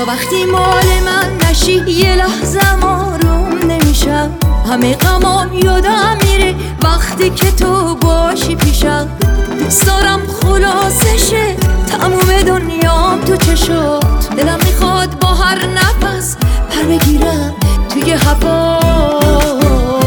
تو وقتی مال من نشی یه لحظه آروم نمیشم، همه غمام یادم میره وقتی که تو باشی پیشم. دوست دارم خلاصشه تموم دنیام تو چشات، دلم میخواد با هر نفس پر بگیرم توی هوات.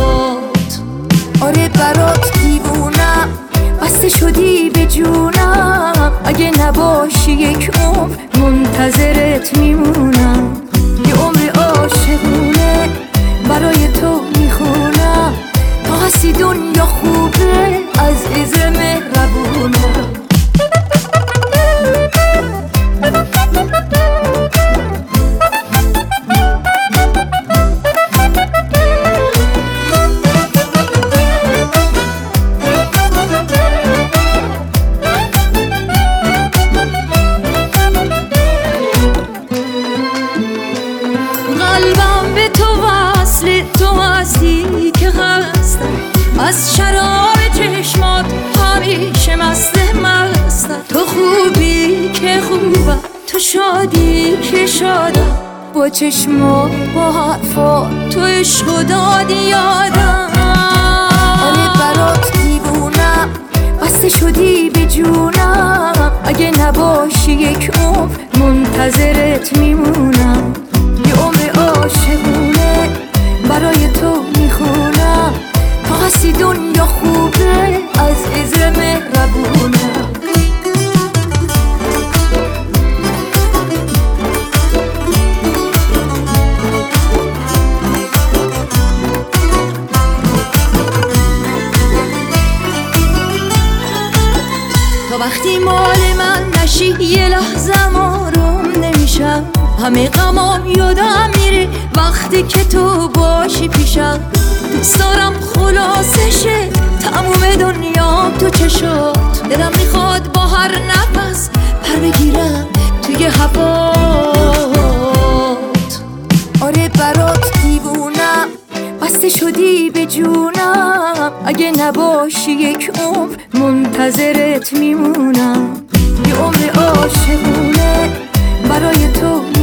آره برات دیوونم، بسته شدی به جونم، اگه نباشی یک عمر منتظرت میمونم. یه عمر عاشقونه برای تو میخونم، تا هستی دنیا خوبه عزیز مهربونم. قلبم به تو وصل، تو هستی که هستم، از شراب چشمات همیشه مستم. تو خوبی که خوبم، تو شادی که شادم، با چشمات با حرفات تو عشق و دادی یادم. آره برات دیوونم، بسته شدی به جونم، اگه نباشی یک عمر منتظرت میمونم. یه عمر عاشقونه برای تو میخونم، تا هستی دنیا خوبه عزیز مهربونم. تو وقتی مال من نشی یه لحظه آروم نمیشم، همه غمام یادم میره وقتی که تو باشی پیشم. دوست دارم خلاصشه تموم دنیام تو چشات، دلم میخواد با هر نفس پر بگیرم توی هوات. آره برات دیوونم، بسته شدی به جونم، اگه نباشی یک عمر منتظرت میمونم. یه عمر عاشقونه برای تو